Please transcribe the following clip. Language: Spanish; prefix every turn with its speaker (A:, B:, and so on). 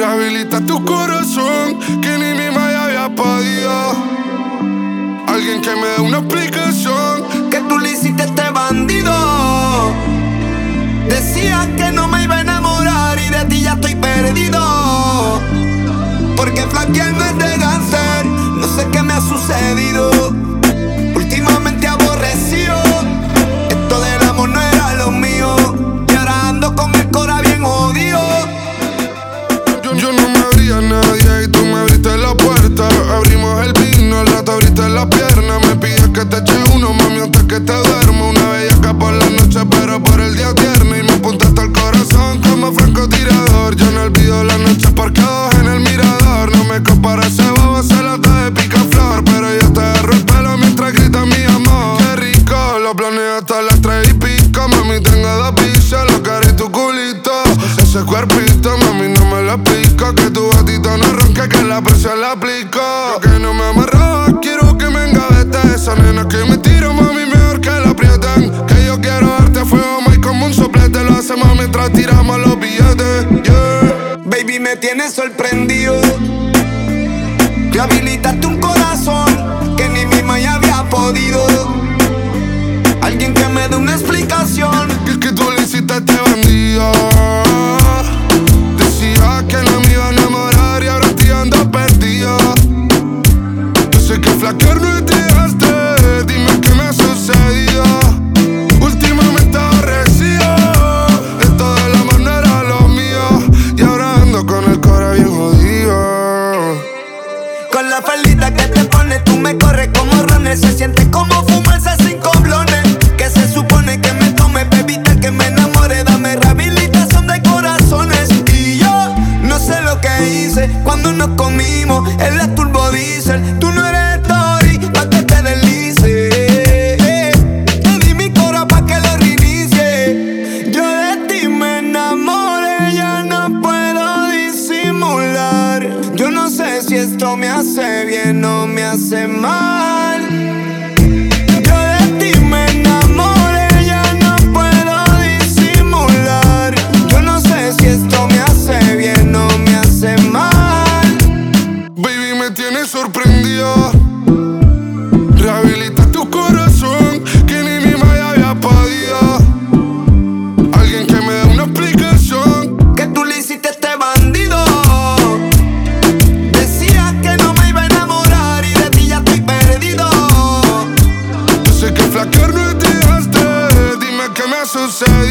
A: Rehabilita tu corazón que ni mi madre había podido. Alguien que me dé una explicación.
B: Que tú le hiciste a este bandido. Decías que no me iba a enamorar y de ti ya estoy perdido. Porque flaquear no es de cáncer. No sé qué me ha sucedido. Últimamente aborrecido. Esto del amor no era lo mío. Y ahora ando con el cora bien jodido.
A: Yo no me abría a nadie y tú me abriste la puerta. Abrimos el vino, al rato abriste la pierna. Me pides que te eche uno, mami, antes que te duermo. Una bellaca por la noche, pero por el día tierno. Y me apuntaste al corazón como francotirador. Yo no olvido las noches parqueados en el mirador. No me compara ese bobo, se lata de picaflor. Pero yo te agarro el pelo mientras gritas mi amor. Qué rico, lo planeé hasta las 3:00. Mami, tengo 2 pisos, la cara y tu culito. Ese cuerpito, mami, no me lo explico. Que tu gatito no ronque, que la presión la aplico. Yo que no me amarraba, quiero que me engavete. Esa nena que me tiro, mami, mejor que la aprieten. Que yo quiero darte fuego, más como un soplete. Lo hacemos mientras tiramos los billetes, yeah.
B: Baby, me tienes sorprendido. Rehabilitaste un corazón que ni mi madre había podido. Alguien que me dé una explicación.
A: Que tú le hiciste a este bandido. Decía que no me iba a enamorar y ahora estoy ando perdido. Yo sé que flaquear no es de arte. Dime qué me ha sucedido. Últimamente aborrecido. Esto del amor no era lo mío. Y ahora ando con el cora bien jodido.
B: Con la faldita que te pones, tú me corres como runner. Se siente como fumarse 5 blones. Que se supone que me tome, bebita, que me enamore. Dame rehabilitación de corazones. Y yo no sé lo que hice cuando nos comimos en la turbo diesel. Tú no eres story pa' que te deslice. Te di mi cora pa' que lo reinicie. Yo de ti me enamoré, ya no puedo disimular. Yo no sé si esto me hace bien o me hace mal. Yo de ti me enamoré, ya no puedo disimular. Yo no sé si esto me hace bien o me hace mal.
A: Baby, me tienes sorprendido. Rehabilita tu corazón que ni mi madre había podido. Alguien que me dé una explicación.
B: Que tú le hiciste a este bandido. Decías que no me iba a enamorar y de ti ya estoy perdido.
A: Yo sé que flaquear no es de arte. Dime qué me ha sucedido.